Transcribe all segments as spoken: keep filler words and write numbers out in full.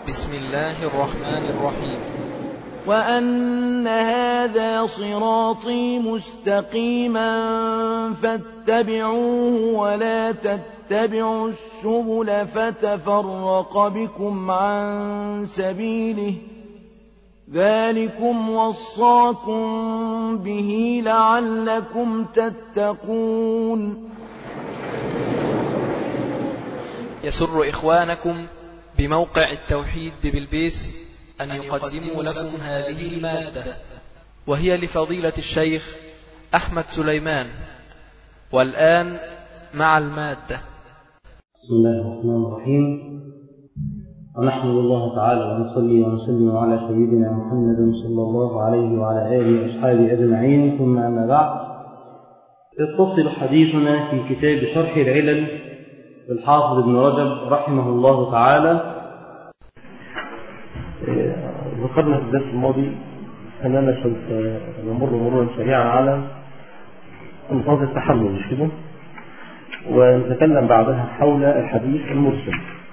بسم الله الرحمن الرحيم. وأن هذا صراطي مستقيما فاتبعوه ولا تتبعوا السبل فتفرق بكم عن سبيله ذلكم وصاكم به لعلكم تتقون. يسر إخوانكم بموقع التوحيد ببلبيس أن يقدموا لكم هذه المادة، وهي لفضيلة الشيخ أحمد سليمان. والآن مع المادة. بسم الله الرحمن الرحيم، ونحمد الله تعالى ونصلي ونسلم على سيدنا محمد صلى الله عليه وعلى آله وأصحابه أجمعين، ثم أما بعد. يتصل حديثنا في كتاب شرح العلل للحافظ ابن رجب رحمه الله تعالى. ذكرنا في الدرس الماضي أننا سوف نمر مرورا سريعا على ألفاظ التحمل، مش كده؟ ونتكلم بعدها حول الحديث المرسل.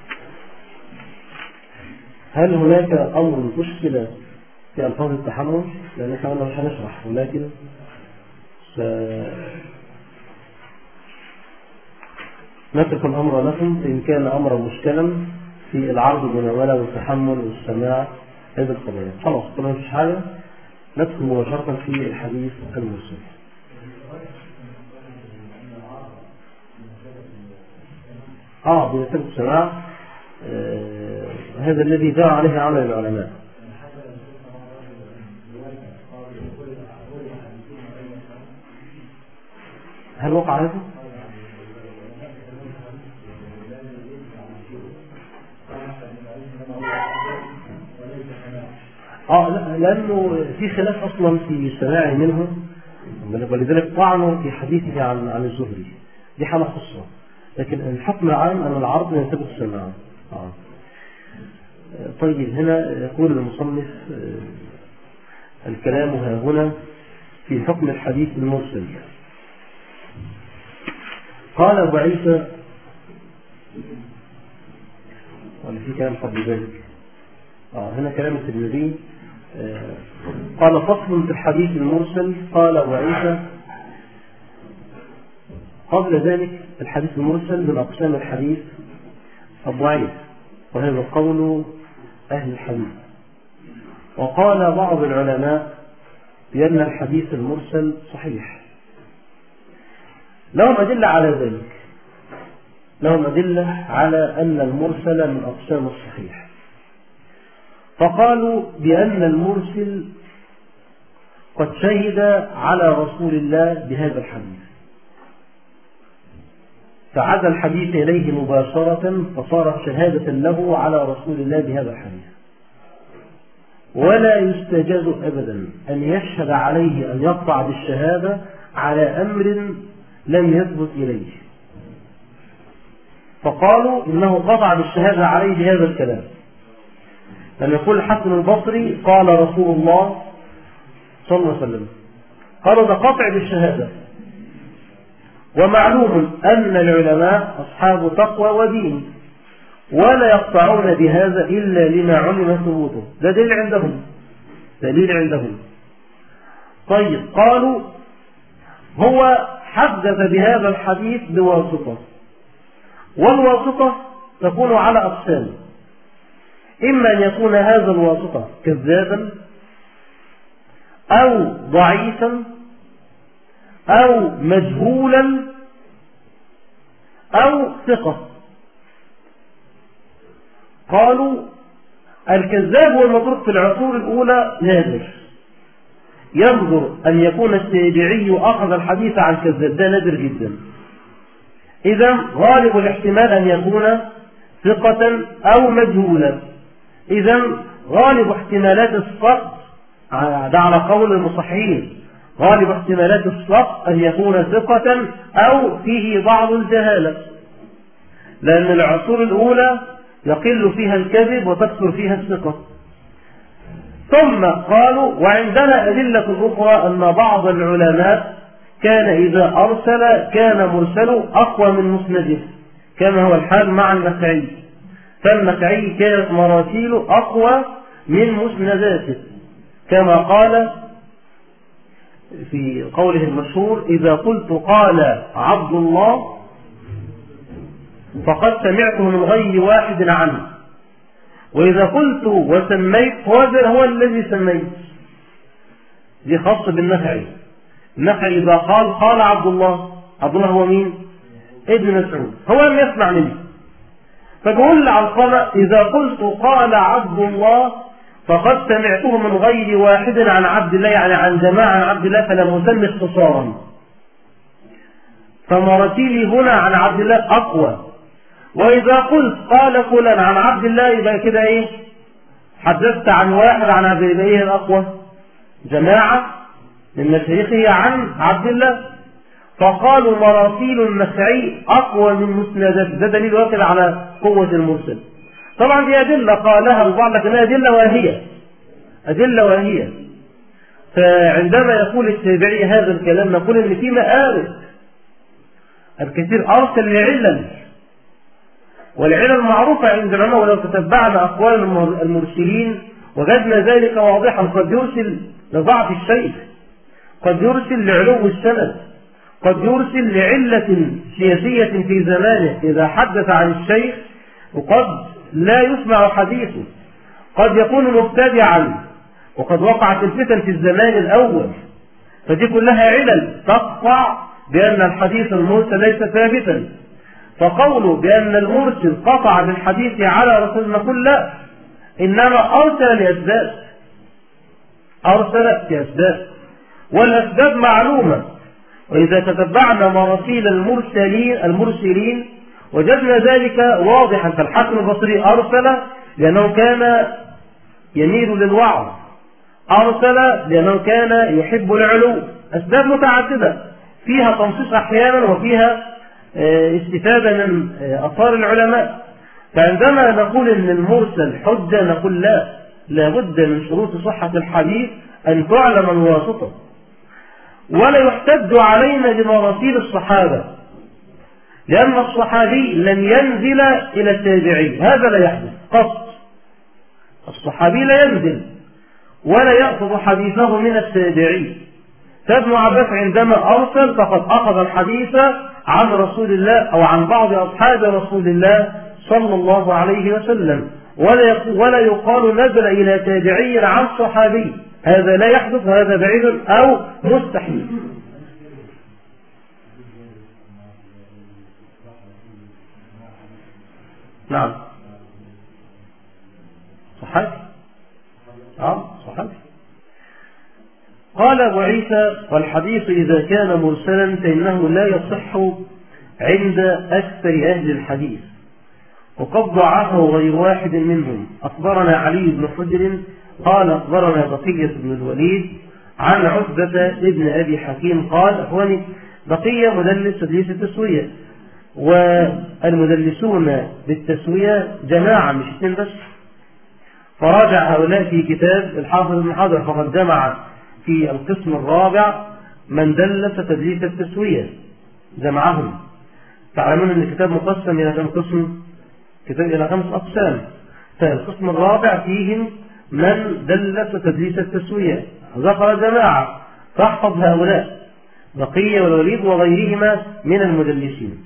هل هناك أمر مشكلة في ألفاظ التحمل؟ لأن احنا قلنا مش هنشرح، ولكن نترك الأمر لكم إن كان أمرا مشكلا في العرض والمناولة والتحمل والسماع، هذه القضايا. خلاص طالما مفيش حاجة ندخل مباشرة في الحديث المرسل. اه بيتم السماع، آه هذا الذي جاء عليه عمل العلماء. هل وقع هذا؟ اه لا، لانه في خلاف اصلا في السماع منه، ولذلك طعنوا في حديثه عن عن الزهري، دي حاله خاصه. لكن الحكم العام ان العرض يثبت السماع. اه طيب، هنا يقول المصنف الكلام ها هنا في حكم الحديث المرسل. قال أبو عيسى، ولا في كلام قبل ذلك؟ آه هنا كلام الترمذي. آه قال فصل في الحديث المرسل. قال أبو عيسى قبل ذلك الحديث المرسل من أقسام الحديث الضعيف، وهذا قول أهل الحديث. وقال بعض العلماء بأن الحديث المرسل صحيح. لهم أدلة على ذلك، لهم أدلة على أن المرسل من أقسام الصحيح. فقالوا بأن المرسل قد شهد على رسول الله بهذا الحديث، فعاد الحديث إليه مباشرة، فصارت شهادة له على رسول الله بهذا الحديث. ولا يستجاز أبدا أن يشهد عليه أن يقطع بالشهادة على أمر لم يثبت إليه. فقالوا إنه قطع بالشهادة عليه بهذا الكلام. لما يقول الحسن البصري قال رسول الله صلى الله عليه وسلم، قالوا ده قطع بالشهادة. ومعلوم أن العلماء أصحاب تقوى ودين، ولا يقطعون بهذا إلا لما علم ثبوته. ده دليل عندهم، دليل عندهم. طيب، قالوا هو حدث بهذا الحديث بواسطة، والواسطة تكون على أقسام: إما أن يكون هذا الواسطة كذابا أو ضعيفا أو مجهولا أو ثقة. قالوا الكذاب والمتروك في العصور الأولى نادر، ينظر أن يكون التابعي أخذ الحديث عن كذاب، ده نادر جدا. إذا غالب الاحتمال أن يكون ثقة أو مجهولا. إذا غالب احتمالات السقط، ده على قول المصححين، غالب احتمالات السقط أن يكون ثقة أو فيه بعض الجهالة، لأن العصور الأولى يقل فيها الكذب وتكثر فيها الثقة. ثم قالوا وعندنا أدلة أخرى أن بعض العلماء كان إذا أرسل كان مرسله أقوى من مسنده، كما هو الحال مع النخعي. فالنخعي كانت مراسيله أقوى من مسنداته، كما قال في قوله المشهور: إذا قلت قال عبد الله فقد سمعته من غير واحد عنه، وإذا قلت وسميت هو, هو الذي سميت. دي خاصة بالنخعي. النخعي إذا قال قال عبد الله، عبد الله هو مين؟ ابن مسعود، هو لم يسمع منه. فبقول علقمة: إذا قلت قال عبد الله فقد سمعته من غير واحد عن عبد الله، يعني عن جماعة عن عبد الله، فلم أسمي اختصارا. فمراسيلي هنا عن عبد الله أقوى. وإذا قلت قال فلان عن عبد الله يبقى كده إيه؟ حدثت عن واحد عن عبد الله. إيه الأقوى؟ جماعة من مشايخه عن عبد الله. فقالوا مراسيل النخعي أقوى من مسندات. ده دليل واحد على قوة المرسل. طبعا دي أدلة قالها البعض، لكنها أدلة واهية، أدلة واهية. فعندما يقول التابعي هذا الكلام نقول إن في مآرب. الكثير أرسل لعلل، والعلل معروفة عند العلماء، ولو تتبعنا أقوال المرسلين وجدنا ذلك واضحا. قد يرسل لضعف الشيخ، قد يرسل لعلو السند، قد يرسل لعلة سياسية في زمانه إذا حدث عن الشيخ، وقد لا يسمع حديثه، قد يكون مبتدعا، وقد وقعت الفتن في الزمان الأول. فدي كلها علل تقطع بأن الحديث المرسل ليس ثابتا. فقوله بأن المرسل قطع بالحديث على رسول الله نقول لا، إنما أرسل لأسباب، أرسل لأسباب، والأسباب معلومة. وإذا تتبعنا مراسيل المرسلين المرسلين وجدنا ذلك واضحا. فالحسن البصري أرسل لأنه كان يميل للوعظ، أرسل لأنه كان يحب العلو. أسباب متعددة فيها تنصيص أحيانا، وفيها استفادة من أثار العلماء. فعندما نقول إن المرسل حجة نقول لا، لابد من شروط صحة الحديث أن تعلم الواسطة. ولا يحتج علينا بمراسيل الصحابة، لأن الصحابي لن ينزل إلى التابعي، هذا لا يحدث قط. الصحابي لا ينزل ولا يأخذ حديثه من التابعي. فابن عباس عندما أرسل فقد أخذ الحديث عن رسول الله أو عن بعض أصحاب رسول الله صلى الله عليه وسلم، ولا ولا يقال نزل إلى تابعي عن صحابي، هذا لا يحدث، هذا بعيد أو مستحيل. نعم صحيح، نعم صحيح. قال أبو عيسى: والحديث إذا كان مرسلا فإنه لا يصح عند أكثر أهل الحديث، وقد ضعفه غير واحد منهم. أخبرنا علي بن حجر قال أخبرنا بقية بن الوليد عن عتبة ابن أبي حكيم قال: أخواني، بقية مدلس تدليس التسوية، والمدلسون بالتسوية جماعة مش اثنين بس. فراجع هؤلاء في كتاب الحافظ ابن حجر، فقد جمع في القسم الرابع من دلس تدليس التسوية، جمعهم. تعلمون أن الكتاب مقسم إلى كم قسم؟ كتاب إلى خمس أقسام. فالقسم الرابع فيهم من دلس تدليس التسوية، ذكر جماعة، فاحفظ هؤلاء بقية والوليد وغيرهما من المدلسين.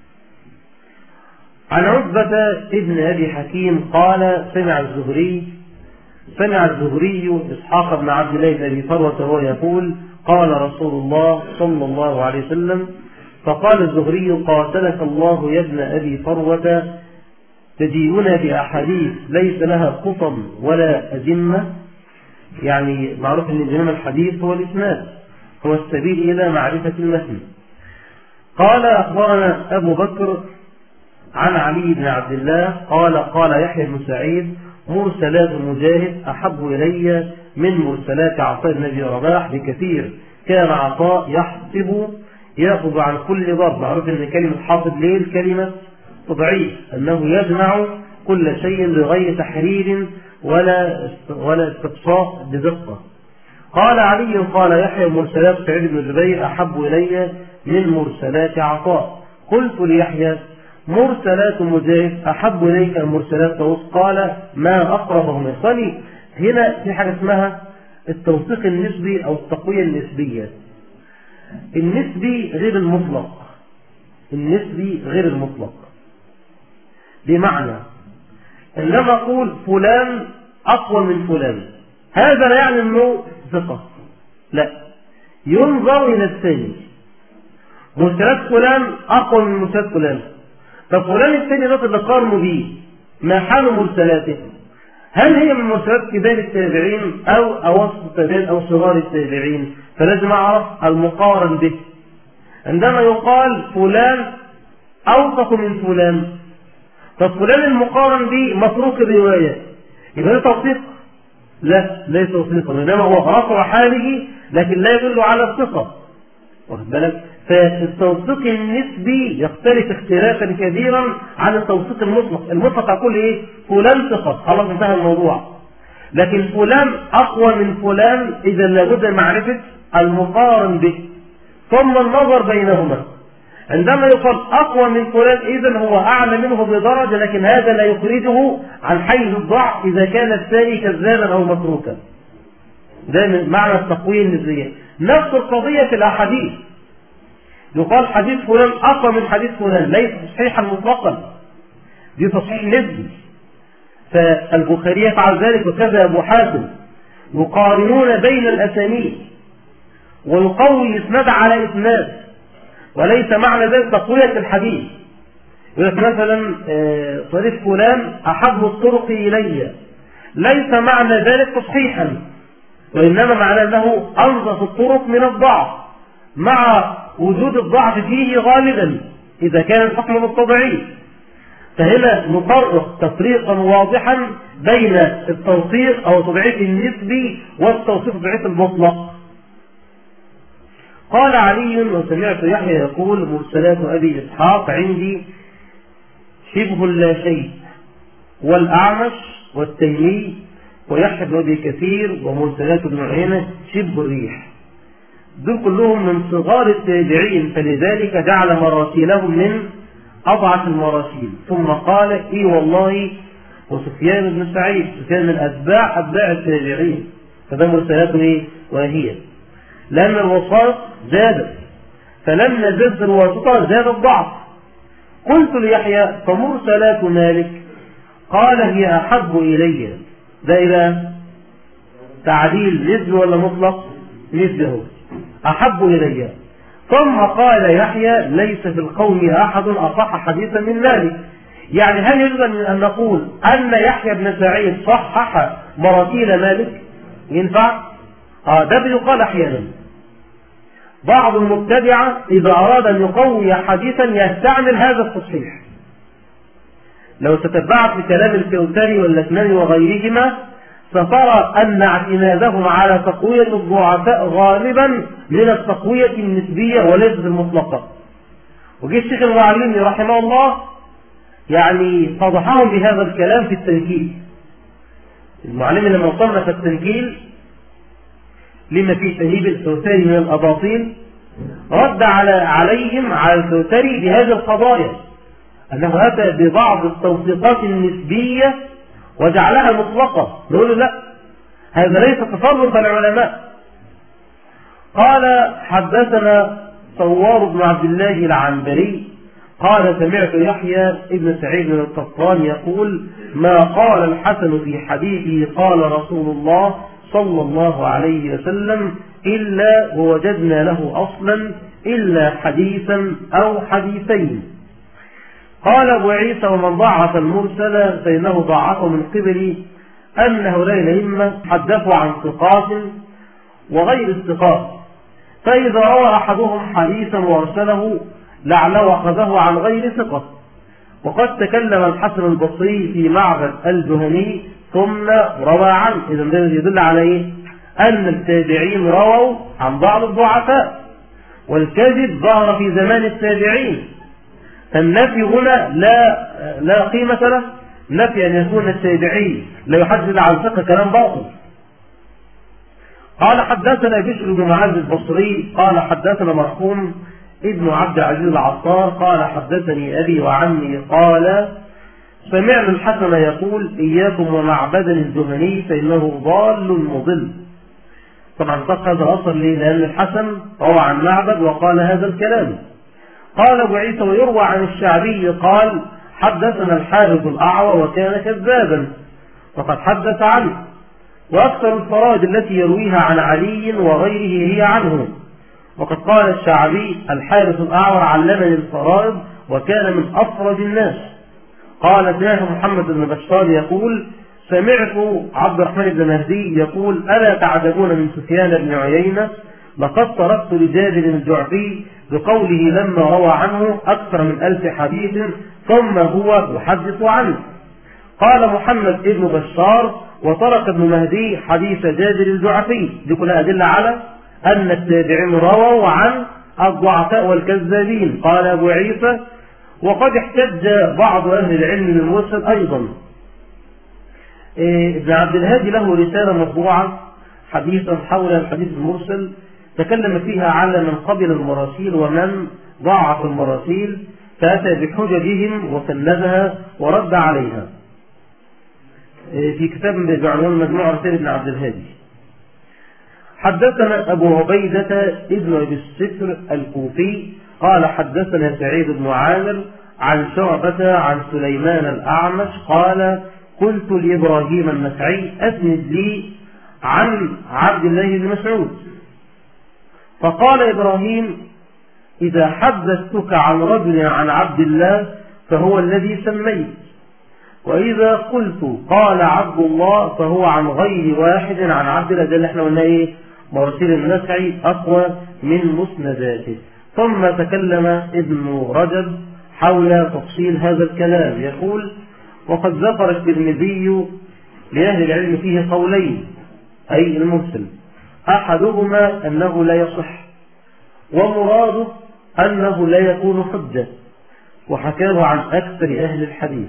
عن عتبة ابن أبي حكيم قال: سمع الزهري سمع الزهري إسحاق بن عبد الله بن أبي فروة وهو يقول: قال رسول الله صلى الله عليه وسلم. فقال الزهري: قاتلك الله يا ابن أبي فروة، تجيئنا بأحاديث ليس لها قطم ولا أجمة. يعني معروف أن جنان الحديث هو الإسناد، هو السبيل إلى معرفة المتن. قال: أخبرنا أبو بكر عن علي بن عبد الله قال: قال يحيى بن سعيد: مرسلات مجاهد أحب إلي من مرسلات عطاء بن أبي رباح بكثير. كان عطاء يحسب يأخذ عن كل ضرب. معروف أن كلمة حافظ ليل كلمة تضعيف، أنه يجمع كل شيء بغير تحرير ولا ولا استقصاء بدقة. قال علي: قال يحيى: مرسلات سعيد بن جبير أحب إلي من مرسلات عطاء. قلت ليحيى: مرسلات مجاهد أحب إليك مرسلات طاووس؟ قال ما أقربهم. إخواني هنا في حاجة اسمها التوثيق النسبي أو التقوية النسبية. النسبي غير المطلق، النسبي غير المطلق، بمعنى إنما أقول فلان أقوى من فلان، هذا لا يعني أنه ثقة، لا، ينظر إلى الثاني. مرسلات فلان أقوى من مرسلات فلان، ففلان الثاني ذات اللي قارنوا به ما حال مرسلاته؟ هل هي من مرسلات كبار التابعين أو أوسط التابعين أو صغار التابعين؟ فلازم أعرف المقارن به. عندما يقال فلان أوثق من فلان، ففلان المقارن به متروك الرواية، يبقى ده توثيق؟ لا، ليس توثيقا، إنما هو رفع حاله لكن لا يدل على الثقة. واخد بالك؟ فالتوثيق النسبي يختلف اختلافا كبيرا عن التوثيق المطلق. المطلق أقول إيه؟ فلان ثقة، خلاص انتهى الموضوع. لكن فلان أقوى من فلان، إذا لابد من معرفة المقارن به ثم النظر بينهما. عندما يقال أقوى من فلان إذن هو أعلى منه بدرجة، لكن هذا لا يخرجه عن حيز الضعف إذا كان الثاني كذابا أو متروكا. ده من معنى التقوية النسبية. نفس القضية في الأحاديث، يقال حديث فلان أقوى من حديث فلان، ليس تصحيحا مطلقا، دي تصحيح نسبي. فالبخاري يفعل ذلك وكذا أبو حاتم، يقارنون بين الأسانيد ويقوي إسناد على إسناد، وليس معنى ذلك تقوية الحديث. يقول مثلا طريق فلان أحب الطرق إلي، ليس معنى ذلك تصحيحا، وإنما معنى أنه أنظف الطرق من الضعف، مع وجود الضعف فيه غالبا إذا كان الحكم متضعيف. فهنا نفرق تفريقا واضحا بين التوثيق أو التضعيف النسبي والتوثيق التضعيف المطلق. قال علي وسمعت يحيى يقول مرسلات أبي إسحاق عندي شبه لا شيء، والأعمش والتيمي ويحيى بن أبي كثير ومرسلات ابن عيينة شبه الريح. دول كلهم من صغار التابعين، فلذلك جعل مراسيلهم من أضعف المراسيل. ثم قال إيه والله وسفيان بن سعيد، سفيان من أتباع أتباع التابعين، فده مرسلات إيه وهي، لأن الوساط زادت، فلما زادت الواسطة زاد الضعف. قلت ليحيى فمرسلات مالك؟ قال هي أحب إلي. ده إلى تعديل نسبي ولا مطلق؟ نسبي هو أحب إلي. ثم قال يحيى ليس في القوم أحد أصح حديثا من مالك. يعني هل يجب أن نقول أن يحيى بن سعيد صحح مراسيل مالك؟ ينفع؟ آه ده بيقال أحيانا. بعض المبتدعة إذا أراد أن يقوي حديثا يستعمل هذا التصحيح. لو تتبعت بكلام الكوثري واللثماني وغيرهما سترى أن اعتمادهم على تقوية الضعفاء غالبا من التقوية النسبية وليس المطلقة. وجه الشيخ المعلمي رحمه الله يعني فضحهم بهذا الكلام في التنكيل. المعلمي لما صنف التنكيل لما في تهيب الكوثري من الأباطيل رد على عليهم على الكوثري بهذه القضايا، أنه أتى ببعض التوثيقات النسبية وجعلها مطلقة. نقول لا، هذا ليس تصرف العلماء. قال حدثنا صوار بن عبد الله العنبري قال سمعت يحيى ابن سعيد القطان يقول ما قال الحسن في حديثه قال رسول الله صلى الله عليه وسلم إلا ووجدنا له أصلا إلا حديثا أو حديثين. قال أبو عيسى ومن ضعف المرسل فإنه ضعفه من قبل أن هؤلاء الأئمة حدثوا عن ثقات وغير الثقات، فإذا روى أحدهم حديثا وارسله لعله أخذه عن غير ثقة. وقد تكلم الحسن البصري في معبد الجهني ثم روى عنه. إذا ده يدل على إيه؟ أن التابعين رووا عن بعض الضعفاء، والكذب ظهر في زمان التابعين. فالنفي هنا لا لا قيمة له، نفي أن يكون التابعي لا يحدث عن ثقة كلام باطل. قال حدثنا بشر بن معاذ البصري قال حدثنا مرحوم ابن عبد العزيز العطار قال حدثني أبي وعمي قال سمعنا الحسن يقول إياكم ومعبدا الجهني فإنه ضال مضل. طبعا صح هذا أصل ليه؟ لأن الحسن روى عن معبد وقال هذا الكلام. قال أبو عيسى ويروى عن الشعبي قال حدثنا الحارث الأعور وكان كذابا وقد حدث عنه، وأكثر الفرائض التي يرويها عن علي وغيره هي عنه. وقد قال الشعبي الحارث الأعور علمني الفرائض وكان من أفرد الناس. قال سمعت محمد بن بشار يقول سمعت عبد الرحمن بن مهدي يقول ألا تعجبون من سفيان بن عيينة لقد تركت لجابر الجعفي بقوله لما روى عنه أكثر من ألف حديث ثم هو يحدث عنه. قال محمد بن بشار وترك ابن مهدي حديث جابر الجعفي. دي كلها أدلة على أن التابعين رووا عن الضعفاء والكذابين. قال أبو عيسى وقد احتج بعض أهل العلم للمرسل أيضا. ابن عبد الهادي له رسالة مطبوعة حديثا حول الحديث المرسل تكلم فيها على من قبل المراسيل ومن ضاعف المراسيل، فأتى بحججهم وسندها ورد عليها في كتاب بعنوان مجموع رسائل ابن عبد الهادي. حدثنا أبو عبيدة ابن أبي الستر الكوفي قال حدثنا سعيد بن عامر عن شعبة عن سليمان الأعمش قال قلت لإبراهيم النخعي أسند لي عن عبد الله بن مسعود. فقال إبراهيم إذا حدثتك عن رجل عن عبد الله فهو الذي سميت، وإذا قلت قال عبد الله فهو عن غير واحد عن عبد الله. ده اللي احنا قلنا ايه؟ مراسيل النخعي أقوى من مسنداته. ثم تكلم ابن رجب حول تفصيل هذا الكلام يقول وقد ذكر الترمذي لأهل العلم فيه قولين أي المرسل، أحدهما أنه لا يصح ومراده أنه لا يكون حجة، وحكاه عن أكثر أهل الحديث.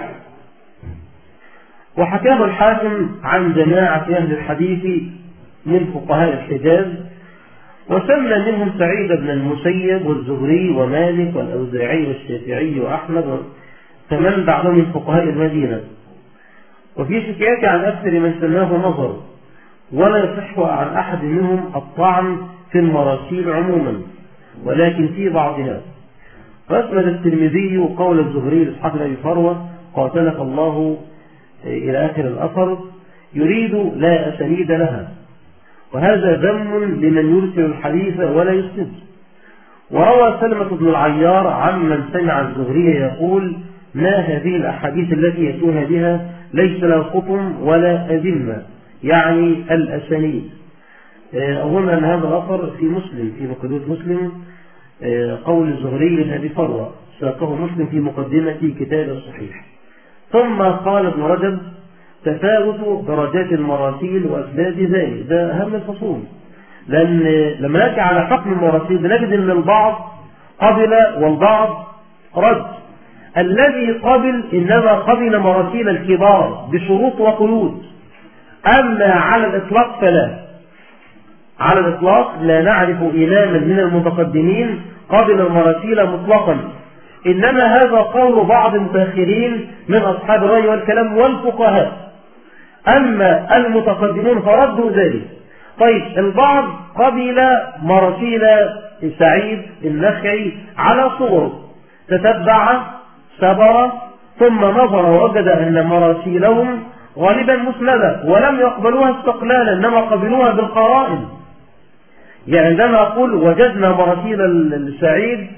وحكاه الحاكم عن جماعة أهل الحديث من فقهاء الحجاز، وسمى منهم سعيد بن المسيب والزهري ومالك والأوزاعي والشافعي وأحمد ومن بعضهم من فقهاء المدينة. وفي حكايات عن أكثر من سماه نظر، ولا يصح عن أحد منهم الطعن في المراسيل عموما، ولكن في بعضها. فأسند الترمذي قول الزهري لإسحاق بن أبي فروة قاتلك الله إلى آخر الأثر يريد لا أسانيد لها، وهذا ذم لمن يرسل الحديث ولا يسند. وروى سلمة بن العيار عمن سمع الزهري يقول ما هذه الأحاديث التي يأتون بها ليس لها خطم ولا أذمة، يعني الأسانيد. أظن أن هذا الأثر في مسلم في مقدمة مسلم قول الزهري لأبي فروة ساقه مسلم في مقدمة كتاب الصحيح. ثم قال ابن رجب تفاوت درجات المراسيل وأسباب ذلك، ده أهم الفصول، لأن لما نأتي على حكم المراسيل بنجد أن البعض قبل والبعض رد. الذي قبل إنما قبل مراسيل الكبار بشروط وقيود، أما على الإطلاق فلا. على الإطلاق لا نعرف إماما من المتقدمين قبل المراسيل مطلقا، إنما هذا قول بعض المتأخرين من أصحاب الرأي والكلام والفقهاء، أما المتقدمون فردوا ذلك. طيب البعض قبل مراسيل سعيد النخعي على صور، تتبع سبر ثم نظر ووجد أن مراسيلهم غالبا مسندة ولم يقبلوها استقلالا، إنما قبلوها بالقرائن. يعني عندما أقول وجدنا مراسيل السعيد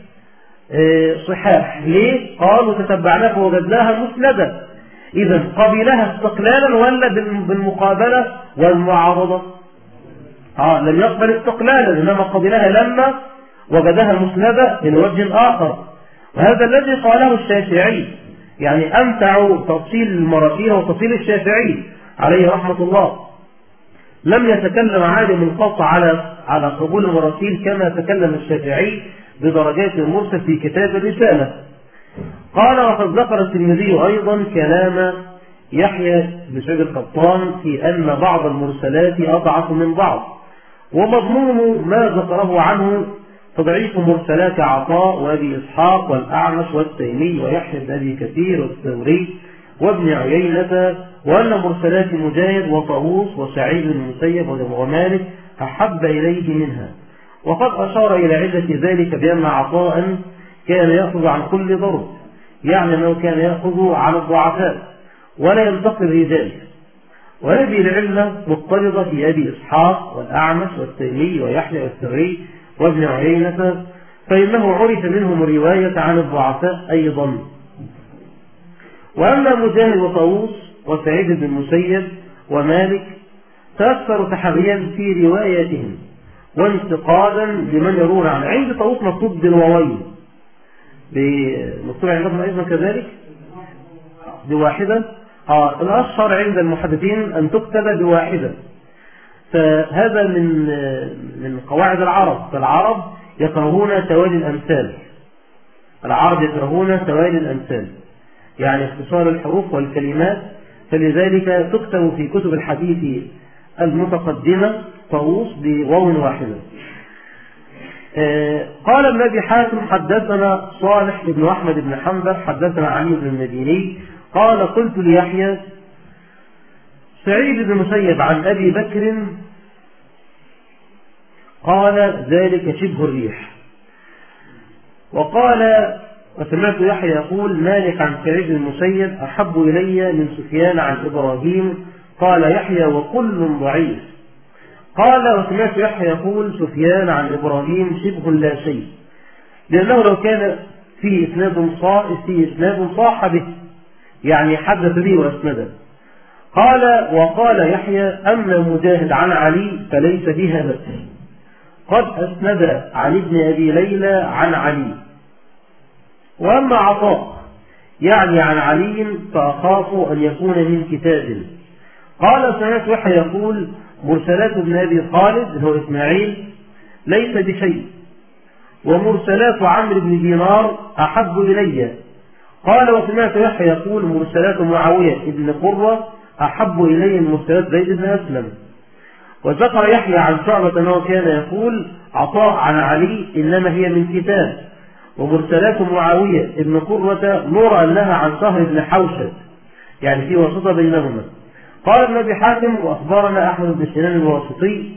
صحاح، ليه؟ قالوا تتبعناها فوجدناها مسندة. إذا قبلها استقلالا ولا بالمقابلة والمعارضة؟ آه لم يقبل استقلالا، إنما قبلها لما وجدها مسندة من وجه آخر. وهذا الذي قاله الشافعي، يعني أمتع تفصيل المراسيل وتفصيل الشافعي عليه رحمة الله. لم يتكلم عالم قط على على قبول المراسيل كما تكلم الشافعي بدرجات المرسل في كتاب الرسالة. قال وقد ذكر الترمذي أيضا كلام يحيى بن سعيد القطان في أن بعض المرسلات أضعف من بعض، ومضمون ما ذكره عنه تضعيف مرسلات عطاء وأبي إسحاق والأعمش والتيمي ويحيى بن أبي كثير والثوري وابن عيينة، وأن مرسلات مجاهد وطاووس وسعيد بن المسيب ومالك أحب إليه منها. وقد أشار إلى علة ذلك بأن عطاء كان يأخذ عن كل ضرب، يعني أنه كان يأخذ عن الضعفاء ولا ينتقي الرجال، وهذه العلة مضطردة في أبي إسحاق والأعمش والتيمي ويحيى والثوري وابن عيينة، فإنه عرف منهم الرواية عن الضعفاء أيضا. وأما مجاهد وطاووس وسعيد بن المسيب ومالك فأكثر تحريا في رواياتهم وانتقادا لمن يرون عنه. عند طاووس مكتوب بالواوين، مكتوب عندهم أيضا كذلك بواحدة. آه الأشهر عند المحدثين أن تكتب بواحدة، فهذا من من قواعد العرب. فالعرب يكرهون توالي الأمثال، العرب يكرهون توالي الأمثال يعني اختصار الحروف والكلمات، فلذلك تكتب في كتب الحديث المتقدمة طاووس بواو واحدة. آه قال ابن أبي حاتم حدثنا صالح بن أحمد بن حنبل حدثنا علي بن المديني قال قلت ليحيى سعيد بن المسيب عن أبي بكر قال ذلك شبه الريح. وقال وسمعت يحيى يقول مالك عن سعيد بن المسيب أحب إلي من سفيان عن إبراهيم قال يحيى وكل ضعيف. قال وسمعت يحيى يقول سفيان عن إبراهيم شبه لا شيء، لأنه لو كان في إسناد صاح في إسناد صاح به يعني حدث به وأسنده. قال وقال يحيى أما مجاهد عن علي فليس بها بأس، قد أسند علي بن أبي ليلى عن علي. وأما عطاء يعني عن علي فأخاف أن يكون من كتاب. قال سمعت يحيى يقول مرسلات ابن أبي خالد هو إسماعيل ليس بشيء، ومرسلات عمرو بن دينار أحب إلي. قال وسمعت يحيى يقول مرسلات معاوية ابن قرة أحب إلي من مرسلات زيد بن أسلم. وذكر يحيى عن شعبة أنه كان يقول عطاء عن علي إنما هي من كتاب، ومرسلات معاوية ابن قرة نرى أنها عن شهر بن حوشب يعني في وسط بينهما. قال ابن أبي حاتم وأخبرنا أحمد بن سنان الواسطي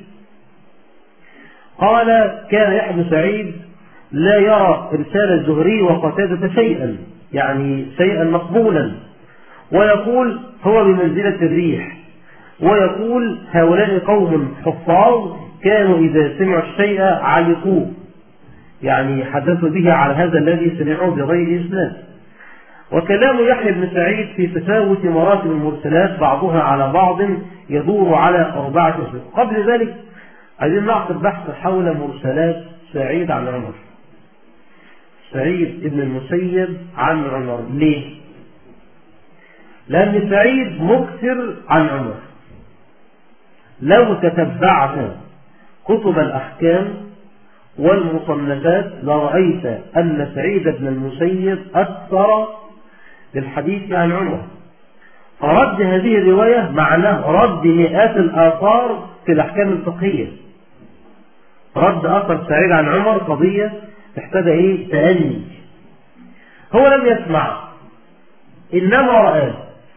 قال كان يحيى سعيد لا يرى إرسال الزهري وقتادة شيئا يعني شيئا مقبولا، ويقول هو بمنزلة الريح، ويقول هؤلاء قوم حفاظ كانوا إذا سمعوا الشيء علقوه يعني حدثوا به على هذا الذي سمعوه بغير إسناد. وكلام يحيى بن سعيد في تفاوت مراتب المرسلات بعضها على بعض يدور على أربعة أسباب. قبل ذلك عايزين نعقد بحث حول مرسلات سعيد عن عمر. سعيد بن المسيب عن عمر ليه؟ لأن سعيد مكثر عن عمر. لو تتبعت كتب الأحكام والمصنفات لرأيت أن سعيد بن المسيب أكثر للحديث عن عمر. فرد هذه الرواية معناه رد مئات الآثار في الأحكام الفقهية. رد أثر سعيد عن عمر قضية تحتاج إيه؟ تأني. هو لم يسمع إنما رأى.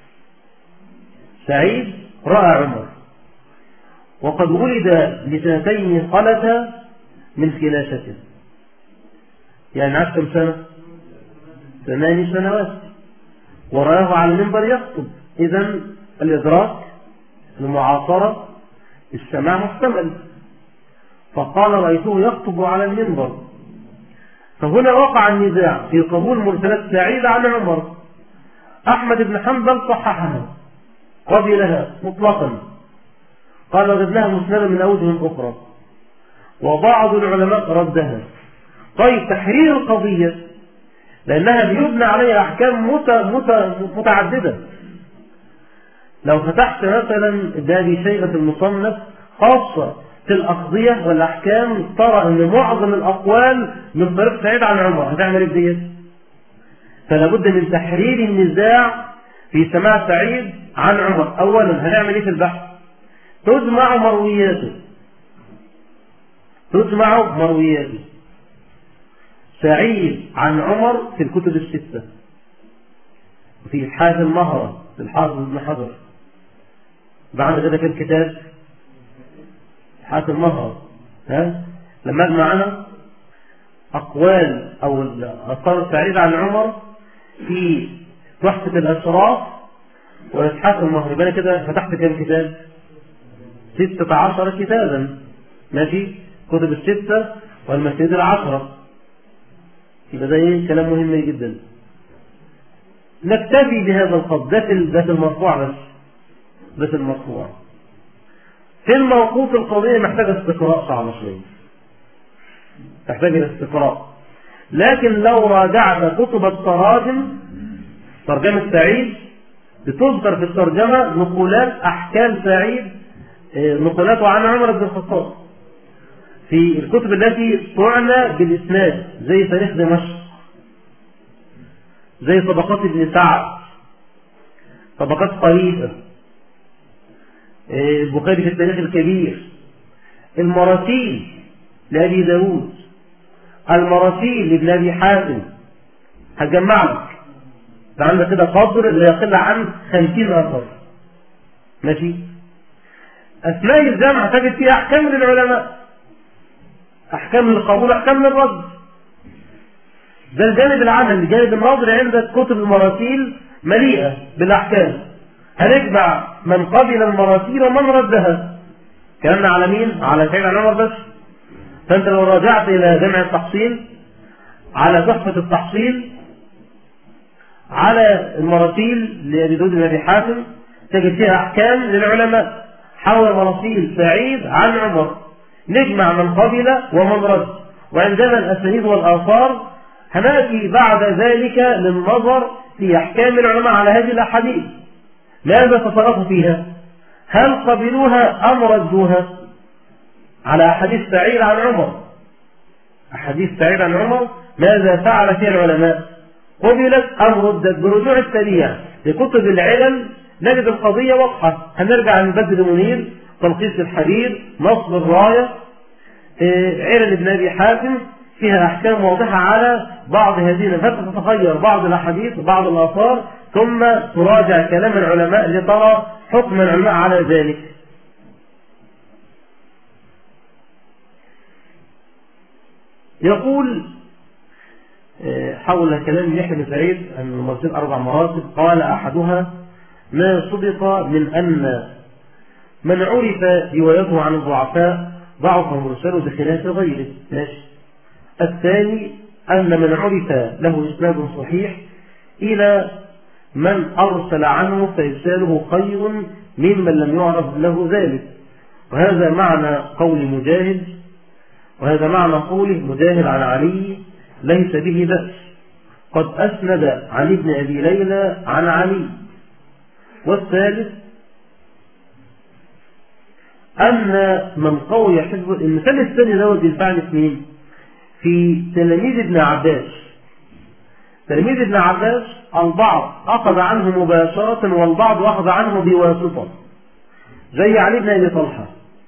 سعيد رأى عمر وقد ولد لسنتين خلت من خلافته يعني عاش كم سنة؟ ثمان سنوات، ورآه على المنبر يخطب. إذن الإدراك المعاصرة السماع محتمل، فقال رأيته يخطب على المنبر. فهنا وقع النزاع في قبول مرسلات سعيد عن عمر. أحمد بن حنبل صححها قبلها مطلقا، قال ردناها مسلمة من أوجه أخرى، وبعض العلماء ردها. طيب تحرير القضية لأنها بيبنى عليها أحكام متعددة. لو فتحت مثلا باب شيبة المصنف خاصة في الأقضية والأحكام ترى أن معظم الأقوال من طريق سعيد عن عمر. هتعمل إيه بديت؟ فلا بد من تحرير النزاع في سماع سعيد عن عمر. أولا هنعمل إيه في البحث؟ تجمع مروياته تجمع مروياته سعيد عن عمر في الكتب الستة، وفي إبحاث المهرة في الحافظ ابن حجر. بعد كده كم كتاب؟ إبحاث المهرة. ها لما أجمع أنا أقوال أو أثار سعيد عن عمر في تحفة الأشراف وإبحاث المهرة، يبقى كده فتحت كم كتاب؟ ستة عشر كتابا. ماشي، كتب الستة والمسجد العشرة. يبقى ده ايه؟ كلام مهم جدا. نكتفي بهذا القدر. ده في ده في المرفوع بس. ده في المرفوع. في الموقوف القضية محتاجة استقراء صعب شوية. تحتاج إلى استقراء. لكن لو راجعت كتب التراجم، ترجمة سعيد، بتذكر في الترجمة نقولات أحكام سعيد، نقولاته عن عمر بن الخطاب في الكتب التي تعنى بالإسناد، زي تاريخ دمشق، زي طبقات ابن سعد، طبقات قريبة، البخاري في التاريخ الكبير، المراسيل لأبي داود، المراسيل لابن أبي حاتم. هجمع لك ده عندك كده قدر لا يقل عن خمسين أثر. ماشي. أثناء الجمع تجد فيها أحكام للعلماء، أحكام للقبول، أحكام للرد. ده الجانب العملي. الجانب النظري عندك كتب المراسيل مليئة بالأحكام. هنجمع من قبل المراسيل ومن ردها. كلامنا على مين؟ على سعيد عن عمر بس. فأنت لو راجعت إلى جمع التحصيل، على تحفة التحصيل، على المراسيل لأبي داود بن أبي حاتم، تجد فيها أحكام للعلماء حول مراسيل سعيد عن عمر. نجمع من قبل ومن رد. وعندنا الأسانيد والآثار هنأتي بعد ذلك للنظر في أحكام العلماء على هذه الأحاديث. ماذا تصرفوا فيها؟ هل قبلوها أم ردوها؟ على أحاديث سعيد عن عمر، أحاديث سعيد عن عمر ماذا فعل فيها العلماء؟ قبلت أم ردت؟ برجوع السريع لكتب العلل نجد القضية واضحة. هنرجع عن بدر منير، تلخيص الحرير، نصب الراية، علل ابن أبي حاتم، فيها أحكام واضحة على بعض هذه. فتتغير بعض الأحاديث وبعض الآثار، ثم تراجع كلام العلماء لترى حكم العلماء على ذلك. يقول حول كلام يحيى بن سعيد أن المرسل أربع مراتب. قال أحدها ما سبق من أن من عرف روايته عن الضعفاء ضعف مرسله بخلاف غيره. ماشي. الثاني أن من عرف له إسناد صحيح إلى من أرسل عنه فإرساله خير ممن لم يعرف له ذلك. وهذا معنى قول مجاهد، وهذا معنى قوله مجاهد عن علي ليس به بأس، قد أسند علي بن أبي ليلى عن علي. والثالث أن من قوي حفظه. المثال الثاني دوت بينفعني اثنين في تلاميذ ابن عباس. تلاميذ ابن عباس البعض أخذ عنه مباشرة والبعض أخذ عنه بواسطة، زي علي بن أبي طلحة،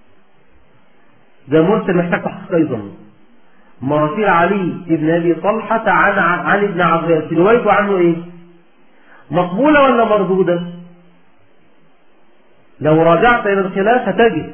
ده مرسل محتاج تحقيق أيضا. مراسيل علي بن أبي طلحة عن عن ابن عباس روايته عنه إيه؟ مقبولة ولا مردودة؟ لو راجعت إلى الخلاف هتجد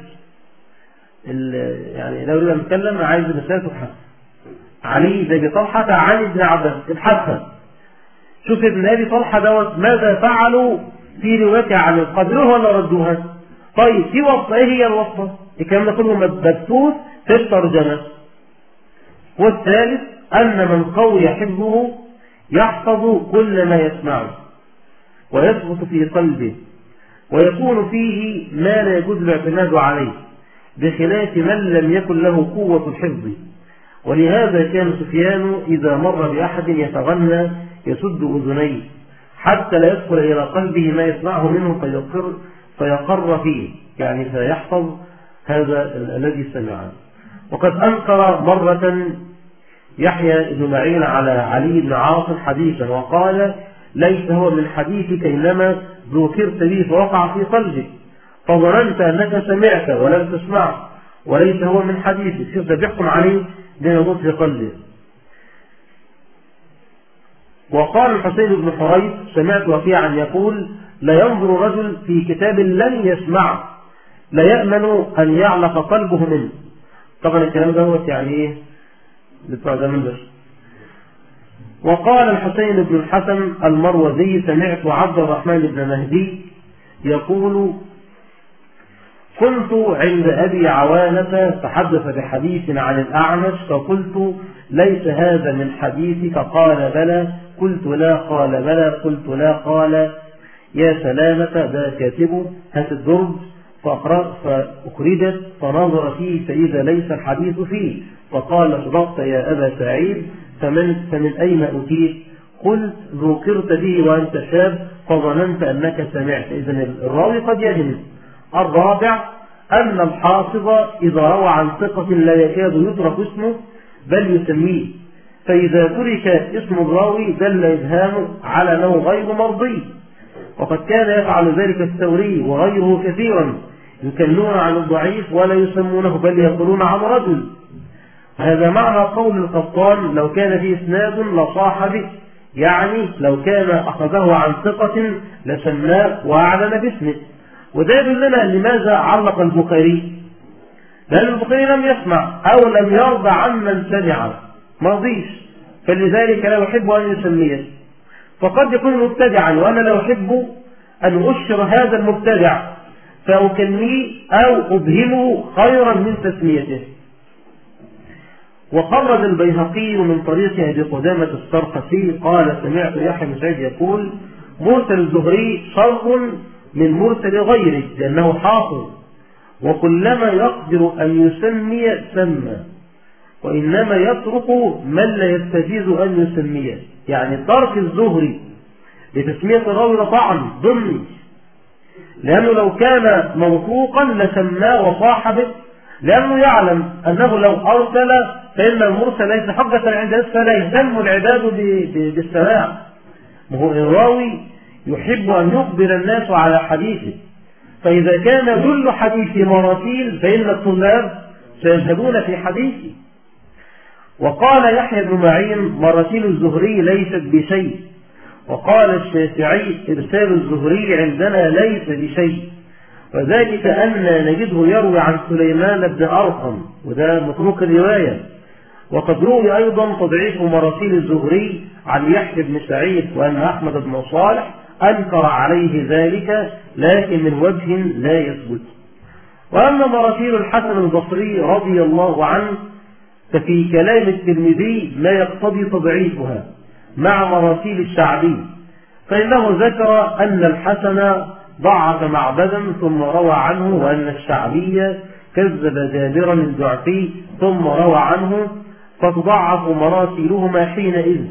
يعني لو نريد نتكلم عايز مثال تبحث علي بن أبي طلحة عن ابن عباس، ابحثها شوف ابن أبي طلحة دوت ماذا فعلوا في روايته عن قبلوها ولا ردوها. طيب في وصفة، ايه هي الوصفة؟ الكلام ده كله مبثوث في الترجمة. والثالث أن من قوي حفظه يحفظ كل ما يسمعه ويثبت في قلبه ويكون فيه ما لا يجوز الاعتماد عليه، بخلاف من لم يكن له قوة الحفظ. ولهذا كان سفيان إذا مر بأحد يتغنى يسد أذنيه حتى لا يدخل إلى قلبه ما يسمعه منه فيقر, فيقر فيه، يعني فيحفظ هذا الذي سمعه. وقد أنكر مرة يحيى بن معين على علي بن عاصم حديثا وقال ليس هو من حديثك إنما ذكرت به فوقع في قلبك فظننت أنك سمعت ولم تسمع وليس هو من حديثك. شوف ده بيحكم عليه بما يموت في قلبه. وقال الحسين بن حريث سمعت وكيعا يقول لا ينظر رجل في كتاب لن يسمع لا يأمن أن يعلق قلبه منه. طبعا الكلام دوت يعني ايه بتوع زمان ده. وقال الحسين بن الحسن المروزي سمعت عبد الرحمن بن مهدي يقول كنت عند أبي عوانة فحدث بحديث عن الأعمش فقلت ليس هذا من حديثك قال بلى قلت لا قال بلى قلت لا قال يا سلامة ده كاتبه هات الدرج فأخرجت فنظر فيه فإذا ليس الحديث فيه فقال صدقت يا أبا سعيد فمن, فمن أين أتيت قلت ذكرت به وأنت شاب فظننت أنك سمعت. إذن الراوي قد يهم. الرابع أن الحافظ إذا روى عن ثقة لا يكاد يترك اسمه بل يسميه، فإذا ترك اسم الراوي دل إبهامه على أنه غير مرضي، وقد كان يفعل ذلك الثوري وغيره كثيرا يكلون عن الضعيف ولا يسمونه بل يقولون عن رجل. هذا معنى قول القطان لو كان فيه اسناد لصاح به، يعني لو كان أخذه عن ثقة لسماه وأعلن باسمه. وده يدلنا لماذا علق البخاري، لأن البخاري لم يسمع أو لم يرضى عمن سمع ما رضيش، فلذلك لا يحب أن يسميه. فقد يكون مبتدعا وأنا لا أحب أن أشر هذا المبتدع فأكنيه أو أبهمه خيرا من تسميته. وخرج البيهقي من طريق أبي قدامة السرقسي قال سمعت يحيى بن سعيد يقول مرسل الزهري شر من مرسل غيره لأنه حافظ وكلما يقدر أن يسمي سمى، وإنما يترك من لا يستجيز أن يسميه. يعني ترك الزهري لتسمية الراوي طعن ضمني، لأنه لو كان موثوقا لسماه وصاحبه، لأنه يعلم أنه لو أرسل فإن المرسل ليس حجة عند الناس فلا يهتم العباد بالسماع. وهو الراوي يحب أن يخبر الناس على حديثه، فإذا كان كل حديث مراسيل فإن الطلاب سيذهبون في حديثه. وقال يحيى بن معين مراسيل الزهري ليست بشيء، وقال الشافعي إرسال الزهري عندنا ليس بشيء، وذلك أن نجده يروي عن سليمان بن أرقم وده متروك الرواية. وقد روي أيضا تضعيف مراسيل الزهري عن يحيى بن سعيد وأن أحمد بن صالح أنكر عليه ذلك لكن من وجه لا يثبت. وأما مراسيل الحسن البصري رضي الله عنه ففي كلام الترمذي ما يقتضي تضعيفها مع مراسيل الشعبي، فإنه ذكر أن الحسن ضعف معبدا ثم روى عنه، وأن الشعبي كذب جابرا الجعفي ثم روى عنه، فتضعف مراسيلهما حينئذ.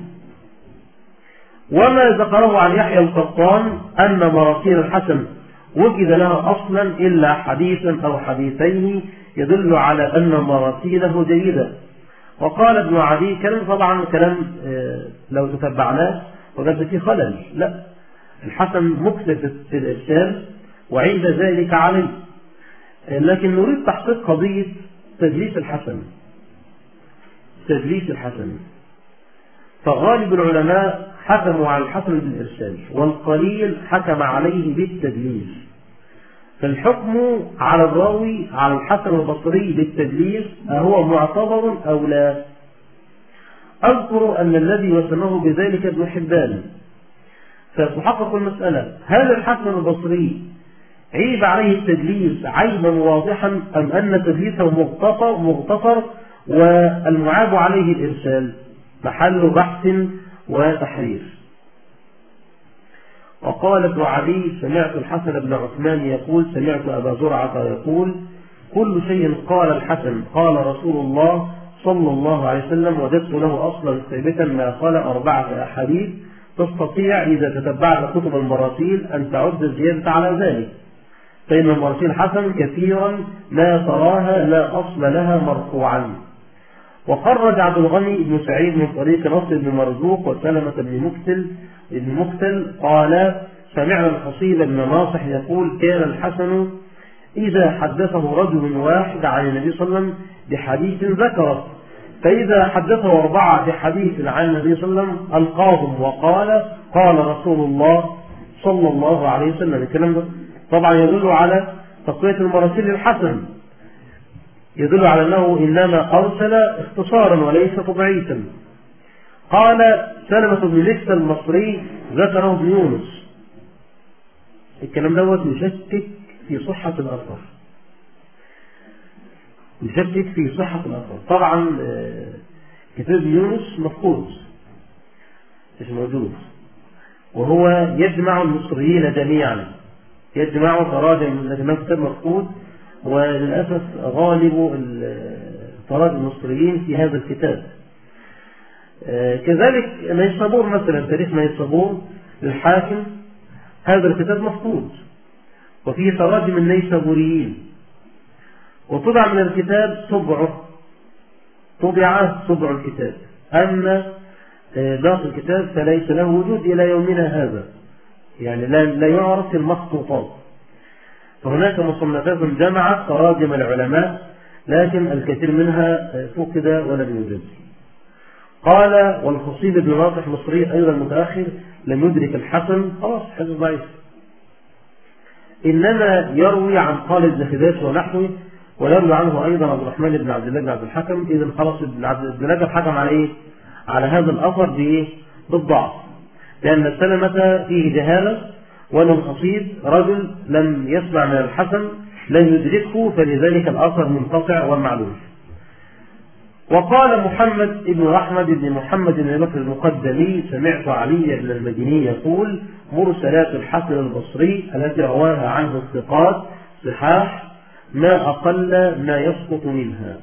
وما ذكره عن يحيى القطان أن مراسيل الحسن وجد لها أصلا إلا حديثا أو حديثين يدل على أن مراسيله جيدة. وقال ابن عدي كلام طبعا كلام لو تتبعناه وجد فيه خلل، لا الحسن مكثر في الإرسال وعند ذلك عليه، لكن نريد تحقيق قضية تدليس الحسن. تدليس الحسن فغالب العلماء حكموا على الحسن بالإرسال والقليل حكم عليه بالتدليس، فالحكم على الراوي على الحسن البصري بالتدليس أهو معتبر أو لا؟ أذكر أن الذي وسمه بذلك ابن حبان، فتحقق المسألة هل الحسن البصري عيب عليه التدليس عيبا واضحا أم أن تدليسه مغتفر مغتفر والمعاب عليه الإرسال؟ محل بحث وتحرير. وقال ابن عدي سمعت الحسن بن عثمان يقول سمعت أبا زرعة يقول كل شيء قال الحسن قال رسول الله صلى الله عليه وسلم وجدت له أصلا ثابتا ما قال أربعة أحاديث تستطيع إذا تتبعت كتب المراسيل أن تعد الزيادة على ذلك، فإن المراسيل الحسن كثيرا لا تراها لا أصل لها مرفوعا. وخرج عبد الغني بن سعيد من طريق نصر بن مرزوق وسلمة بن مكتل بن مكتل قال سمعنا الحصيب بن ناصح يقول كان الحسن إذا حدثه رجل واحد عن النبي صلى الله عليه وسلم بحديث ذكره فإذا حدثه أربعة بحديث عن النبي صلى الله عليه وسلم ألقاهم وقال قال رسول الله صلى الله عليه وسلم. الكلام ده طبعا يدل على تقوية المراسيل الحسن، يدل على أنه إنما أرسل اختصارا وليس تضعيفا. قال سلمة بن لسة المصري ذكره ابن يونس. الكلام دوت يشكك في صحة الأثر، يشكك في صحة الأثر. طبعا كتاب ابن يونس مفقود مش موجود، وهو يجمع المصريين جميعا، يجمع تراجم، لكنه كتاب مفقود، وللأسف غالب تراجم المصريين في هذا الكتاب. كذلك نيسابور مثلا، تاريخ نيسابور للحاكم هذا الكتاب مفقود، وفيه تراجم النيسابوريين، وطبع من الكتاب طبعه، طبع طبع الكتاب، أما باقي الكتاب فليس له وجود إلى يومنا هذا، يعني لا, لا يعرف في المخطوطات. فهناك مصنفات جمعت تراجم العلماء، لكن الكثير منها فقد ولم يوجد. قال والخصيب بن ناصح مصري أيضا متأخر لم يدرك الحسن، خلاص حديث ضعيف، إنما يروي عن خالد بن خداش ونحوه، ويروي عنه أيضا عبد الرحمن بن عبد الله بن عبد الحكم. إذا خلاص ابن عبد الله حكم على إيه؟ على هذا الأثر بإيه؟ بالضعف، لأن سلمة فيه جهالة، وأن الخصيب رجل لم يسمع من الحسن لم يدركه، فلذلك الأثر منقطع والمعلوم. وقال محمد بن أحمد بن محمد بن بكر المقدمي سمعت علي بن المديني يقول مرسلات الحسن البصري التي رواها عنه الثقات صحاح ما أقل ما يسقط منها.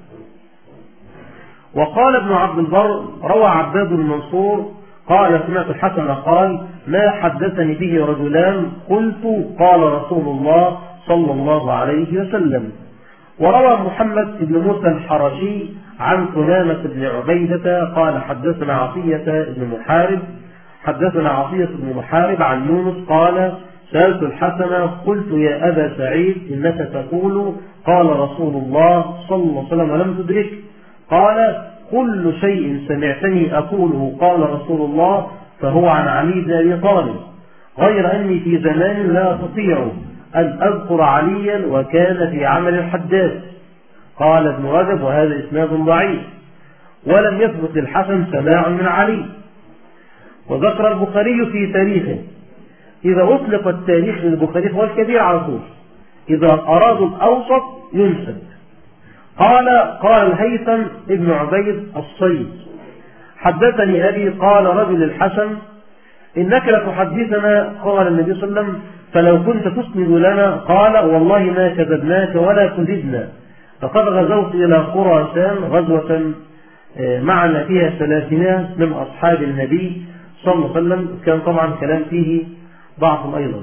وقال ابن عبد البر روى عباد بن منصور قال سمعت الحسن قال ما حدثني به رجلان قلت قال رسول الله صلى الله عليه وسلم. وروى محمد بن موسى الحرشي عن سلامة بن عبيدة قال حدثنا عطية بن محارب حدثنا عطية بن محارب عن يونس قال سألت الحسن قلت يا أبا سعيد إنك تقول قال رسول الله صلى الله عليه وسلم ولم تدرك. قال كل شيء سمعتني أقوله قال رسول الله فهو عن علي بن أبي طالب، غير أني في زمان لا أستطيع أن أذكر عليا وكان في عمل الحداد. قال ابن رجب وهذا إسناد ضعيف، ولم يثبت للحسن سماع من علي. وذكر البخاري في تاريخه، إذا أطلق التاريخ للبخاري هو الكبير على طول، إذا أرادوا الأوسط ينسب. قال قال الهيثم ابن عبيد الصيد حدثني أبي قال رجل الحسن إنك لتحدثنا قال النبي صلى الله عليه وسلم فلو كنت تسند لنا قال والله ما كذبناك ولا كذبنا، فقد غزوت إلى خراسان غزوة معنا فيها ثلاثمائة من أصحاب النبي صلى الله عليه وسلم. كان طبعا كلام فيه ضعف أيضا،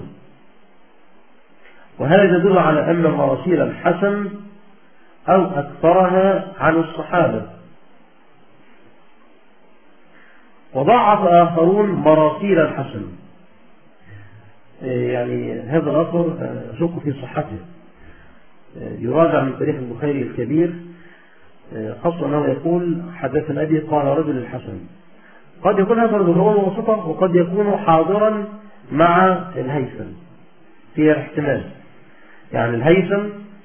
وهذا يدل على أن مراسيل الحسن أو أكثرها عن الصحابة. وضعف آخرون مراسيل الحسن، يعني هذا الأثر شك في صحته، يراجع من تاريخ البخاري الكبير، خاصة أنه يقول حدثنا أبي قال رجل الحسن. قد يكون هذا الرجل هو الواسطة، وقد يكون حاضرا مع الهيثم في احتمال. يعني الهيثم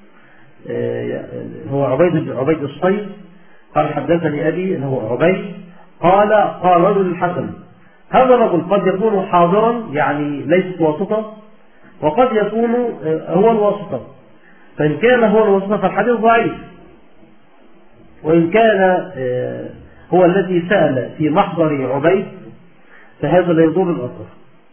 هو عبيد عبيد الصيد قال حدثني أبي هو عبيد قال قال رجل الحسن. هذا الرجل قد يكون حاضرا يعني ليس واسطة، وقد يكون هو الواسطة، فإن كان هو الواسطة فالحديث ضعيف، وإن كان هو الذي سأل في محضر عبيد فهذا لا يضر الأثر.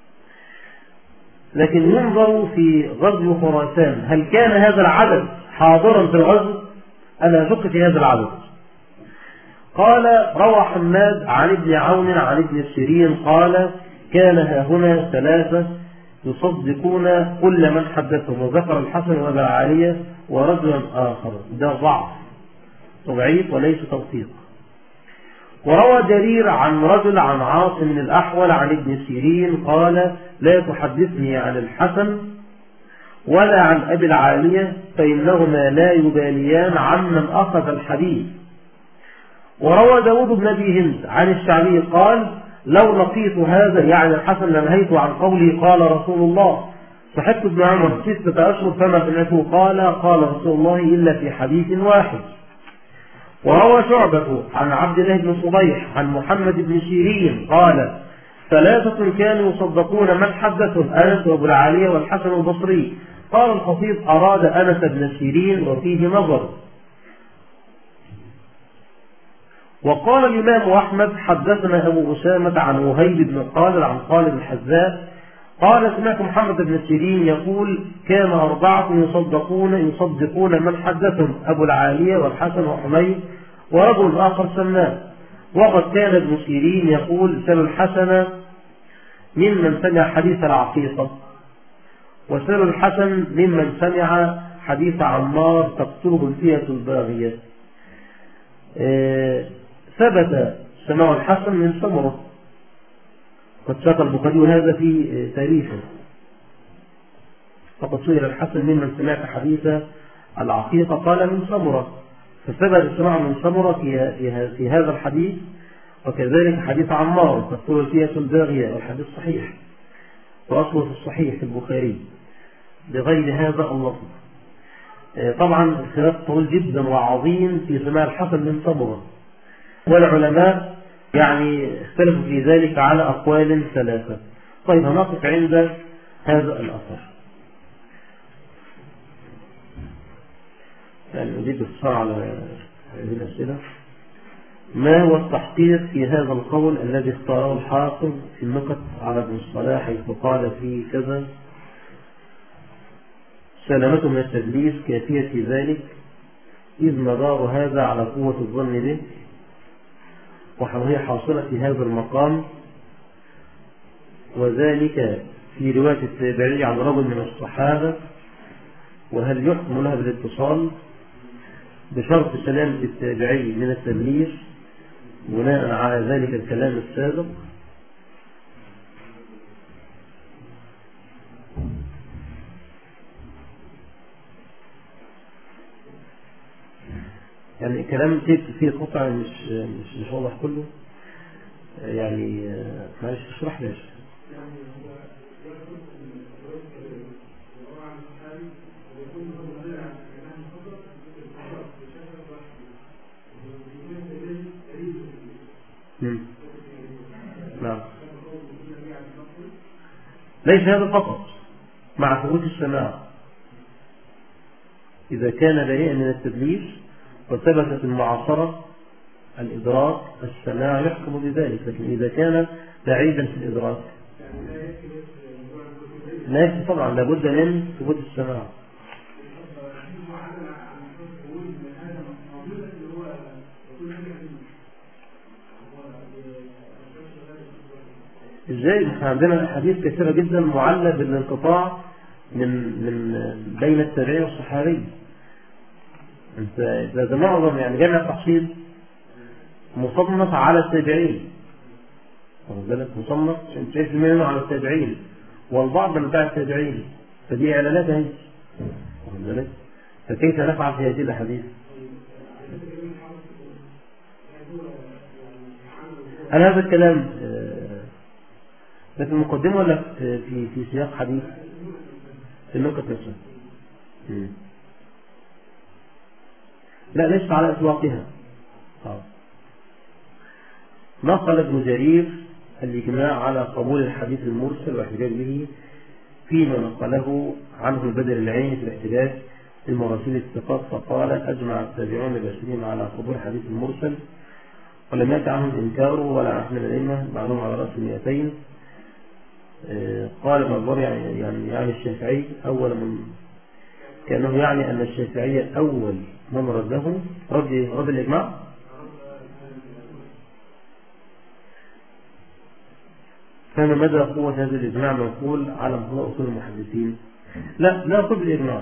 لكن ينظر في غزو خراسان هل كان هذا العدد حاضرا في الغزو؟ أنا أشك في هذا العدد. قال روى حماد عن ابن عون عن ابن سيرين قال كان هنا ثلاثة يصدقون كل من حدثهم، وذكر الحسن وابا عالية ورجلا آخر. ده ضعف ضعيف وليس توثيق. وروى جرير عن رجل عن عاصم الأحول عن ابن سيرين قال لا تحدثني عن الحسن ولا عن أبي العالية فإنهما لا يباليان عمن أخذ الحديث. وروى داود بن أبي هند عن الشعبي قال لو لقيت هذا يعني الحسن لنهيته عن قولي قال رسول الله صحبت ابن عمر ستة أشهر فما سمعته قال قال رسول الله إلا في حديث واحد. وروى شعبة عن عبد الله بن صبيح عن محمد بن سيرين قال ثلاثة كانوا يصدقون من حدثهم أنس وابو العالية والحسن البصري. قال الخطيب أراد أنس بن سيرين وفيه نظر. وقال الإمام أحمد حدثنا أبو أسامة عن وهيب بن قال عن خالد الحذاء قال سمعت محمد بن سيرين يقول كان أربعة يصدقون يصدقون من حدثهم أبو العالية والحسن وحميد ورجل آخر سماه. وقد كان ابن سيرين يقول سل الحسن ممن سمع حديث العقيقة وسل الحسن ممن سمع حديث عمار تقتله الفئة الباغية. اه ثبت سماع الحسن من سمرة قد ساق البخاري هذا في تاريخه. فقد سئل الحسن ممن سمعت حديث العقيقة قال من سمرة فثبت السماع من سمرة في هذا الحديث. وكذلك حديث عمار تقتل الفئة الباغية والحديث صحيح وأصله في الصحيح في البخاري بغير هذا اللفظ. طبعا الخلاف طويل جدا وعظيم في سماع الحسن من سمرة والعلماء يعني اختلفوا في ذلك على أقوال ثلاثة. طيب هنقف عند هذا الأثر. يعني نجيب باختصار على هذه الأسئلة. ما هو التحقيق في هذا القول الذي اختاره الحافظ في النكت على ابن الصلاح حيث قال فيه كذا سلامته من التدليس كافية في ذلك إذ مدار هذا على قوة الظن به وهي حاصلة في هذا المقام وذلك في رواية التابعي عن رجل من الصحابة وهل يحكم لها بالاتصال بشرط سلامة التابعي من التدليس بناء على ذلك الكلام السابق. يعني كلام فيه قطع مش مش مش واضح كله يعني معلش اشرح ليش. نعم ليس هذا فقط مع ثبوت السماع إذا كان بريئا من التدليس وثبتت المعاصرة الإدراك السماع يحكم بذلك. لكن إذا كان بعيدا في الإدراك لا يكفي طبعا لابد من ثبوت السماع. ازاي احنا عندنا احاديث كثيره جدا معلة بالانقطاع من من بين التابعين والصحابي. انت ده معظم يعني جامع التحصيل مصنف على التابعين واخد بالك مصنف تسعين بالمئة منه على التابعين والبعض من بتاع التابعين فدي اعلانات اهي واخد بالك. فكيف نفعل في هذه الاحاديث؟ هل هذا الكلام في المقدمة ولا في في سياق حديث في النقطة نفسها؟ لا ليس على إطلاقها. نقل ابن جرير الإجماع على قبول الحديث المرسل والاحتجاج به فيما نقله عنه البدر العيني في الاحتجاج المراسيل الثقات فقال أجمع التابعون البشرين على قبول الحديث المرسل ولم يأتي عنهم إنكاره ولا أحمد الأئمة بعضهم على رأس المئتين. قال ابن البر يعني يعني يعني الشافعي أول من كأنه يعني أن الشافعية أول من رده رد رد الإجماع. فما مدى قوة هذا الإجماع منقول على مقتضى أصول المحدثين؟ لا لا قبل الإجماع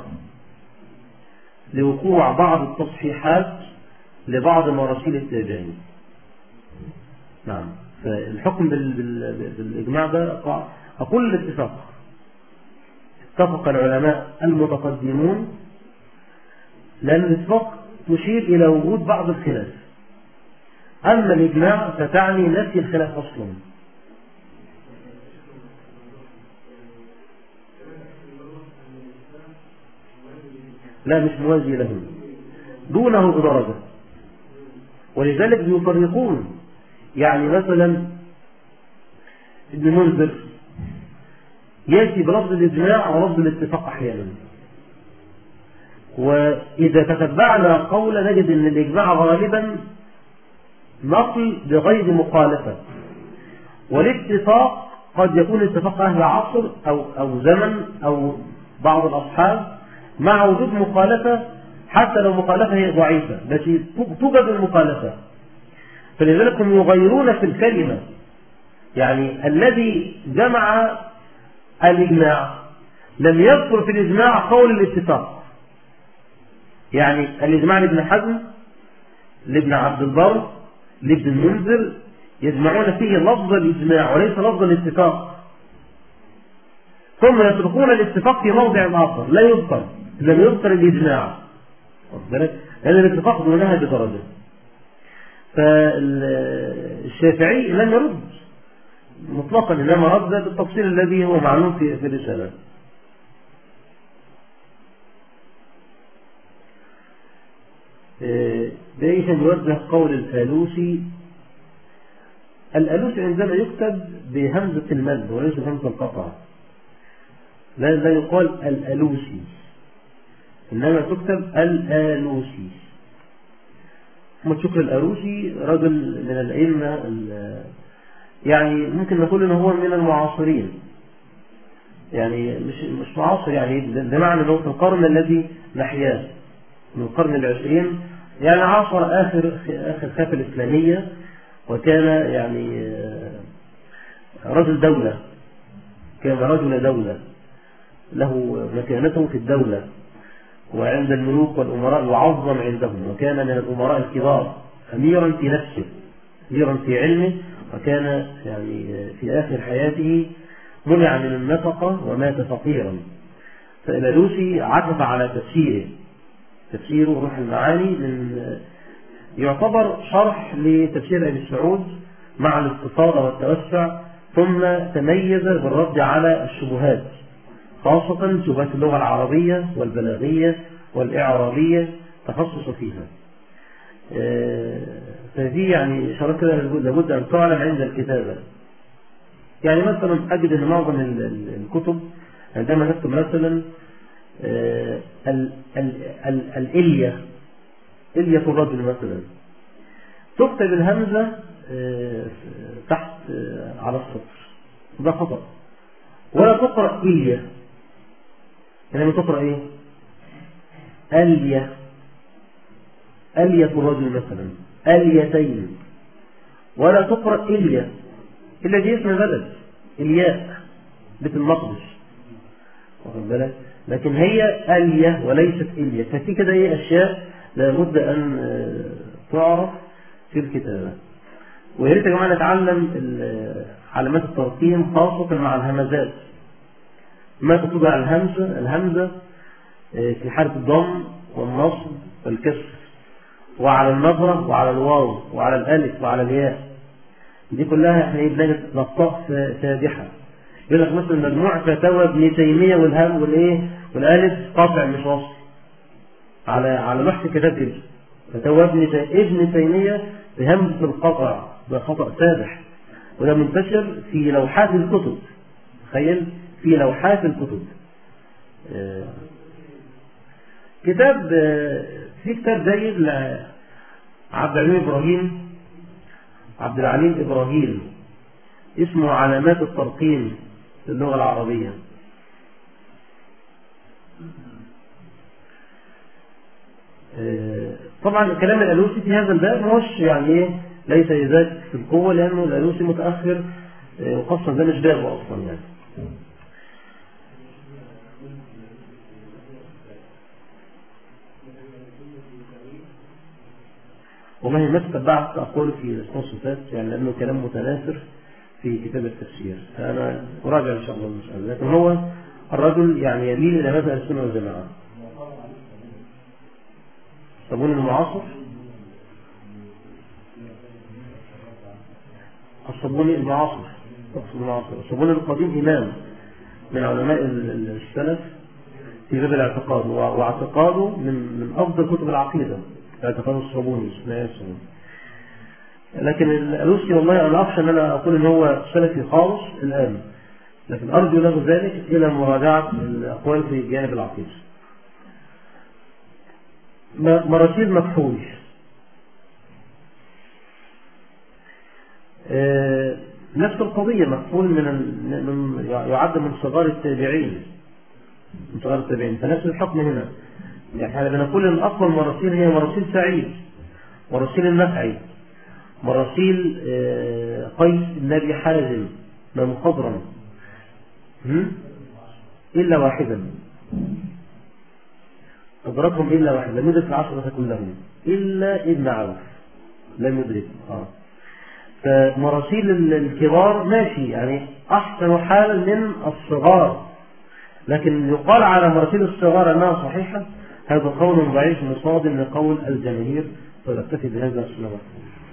لوقوع بعض التصحيحات لبعض مراسيل التابعين. نعم فالحكم بالإجماع ده أقول الاتفاق اتفق العلماء المتقدمون لأن الاتفاق تشير إلى وجود بعض الخلاف أما الإجماع فتعني نفي الخلاف أصلا. لا مش موازي له، دونه بدرجة، ولذلك بيفرقون. يعني مثلا ابن منذر يأتي بلفظ الإجماع ولفظ الاتفاق أحيانا، وإذا تتبعنا قول نجد أن الإجماع غالبا نقل بغير مخالفة، والاتفاق قد يكون اتفاق أهل عصر أو, أو زمن أو بعض الأصحاب مع وجود مخالفة، حتى لو مخالفة هي ضعيفة بس توجد المخالفة، فلذلك هم يغيرون في الكلمة. يعني الذي جمع الإجماع لم يذكر في الإجماع قول الاتفاق. يعني الإجماع لابن حزم، لابن عبد البر، لابن المنذر يجمعون فيه لفظ الإجماع وليس لفظ الاتفاق، ثم يتركون الاتفاق في موضع آخر لا يذكر، لم يذكر الإجماع، لأن الاتفاق دونها بدرجة. فالشافعي لم يرد مطلقا، إنما رد بالتفصيل الذي هو معلوم في الرسالة. بأيش يوجه قول الآلوسي؟ الآلوسي عندما يكتب بهمزة المد وليس بهمزة القطع، لا لا يقال الآلوسي، إنما تكتب الآلوسي. محمد شكر الآلوسي رجل من الأئمة، يعني ممكن نقول إنه هو من المعاصرين، يعني مش مش معاصر، يعني بمعنى إنه في القرن الذي نحياه من القرن العشرين، يعني عاصر آخر آخر خلافة الإسلامية، وكان يعني رجل دولة، كان رجل دولة له مكانته في الدولة وعند الملوك والأمراء يعظم عندهم، وكان من الأمراء الكبار، أميرا في نفسه، أميرا في علمه، وكان يعني في آخر حياته منع من النفقة ومات فقيرا. فالآلوسي عكف على تفسيره، تفسيره روح المعاني من يعتبر شرح لتفسير ابن سعود مع الاستفاضة والتوسع، ثم تميز بالرد على الشبهات، خاصة شبهات اللغة العربية والبلاغية والإعرابية تخصص فيها. فدي يعني إشارات كده لابد أن تعلم عند الكتابة. يعني مثلا أجد أن معظم الكتب عندما نكتب مثلا الإلية، إلية الرجل مثلا، تكتب الهمزة تحت على السطر، ده خطأ. ولا تقرأ إلية، يعني تقرأ إيه؟ ألية، ألية الرجل مثلا، أليتين. ولا تقرأ إلية، إلا دي اسم بلد، إلياء بيت المقدس، واخد بالك؟ لكن هي ألية وليست إلية. ففي كده إيه أشياء لابد أن تعرف في الكتابة. ويا ريت يا جماعة نتعلم علامات الترقيم خاصة مع الهمزات. ما تطبع الهمزة الهمزة في حالة الضم والنصب والكسر، وعلى النبرة وعلى الواو وعلى الألف وعلى الياء، دي كلها احنا بنجد نقطة فادحة. يقول لك مثلا مجموع فتاوى ابن تيمية والهام والايه والالف قاطع مش وصل على على لوحة كتاب كده، فتاوى ابن ابن تيمية بهمزة القطع، ده خطأ فادح، وده منتشر في لوحات الكتب. تخيل في لوحات الكتب. آه كتاب آه في كتاب جيد لعبد العليم إبراهيم عبد العليم إبراهيم اسمه علامات الترقيم في اللغة العربية. آه طبعا كلام الألوسي في هذا الباب مش يعني ايه ليس ذاك في القوة، لأنه الألوسي متأخر آه وخاصة ده مش بابه أصلا يعني. والله ما تتبعت أقوال في الأسماء والصفات، يعني لأنه كلام متناثر في كتاب التفسير، فأنا أراجع إن شاء الله المسألة. لكن هو الرجل يعني يميل إلى مذهب السنة والجماعة. الصابون المعاصر الصابوني المعاصر الصابوني القديم إمام من علماء السلف في باب الاعتقاد، واعتقاده من من أفضل كتب العقيدة اعتقاد الصابوني اسمه الصابوني. لكن الألوسي والله أنا أخشى أن أنا أقول إن هو سلفي خالص الآن، لكن أرجو له ذلك إلى مراجعة الأقوال في جانب العقيدة. مراسيل مكحول آه نفس القضية، مكحول من, من يعد من صغار التابعين من صغار التابعين، فنفس الحكم هنا. يعني احنا بنقول ان اقوى المراسيل هي مراسيل سعيد، مراسيل النفعي، مراسيل آه قيس النبي حازم من مخضرم إلا واحدا أدركهم إلا واحدا لم يدرك العشرة كلهم إلا ابن عوف لم يدرك. آه. فمراسيل الكبار ماشي يعني أحسن حالا من الصغار، لكن يقال على مراسيل الصغار أنها صحيحة، هذا قول ضعيف مصادم لقول الجماهير، فنكتفي بهذا السلام.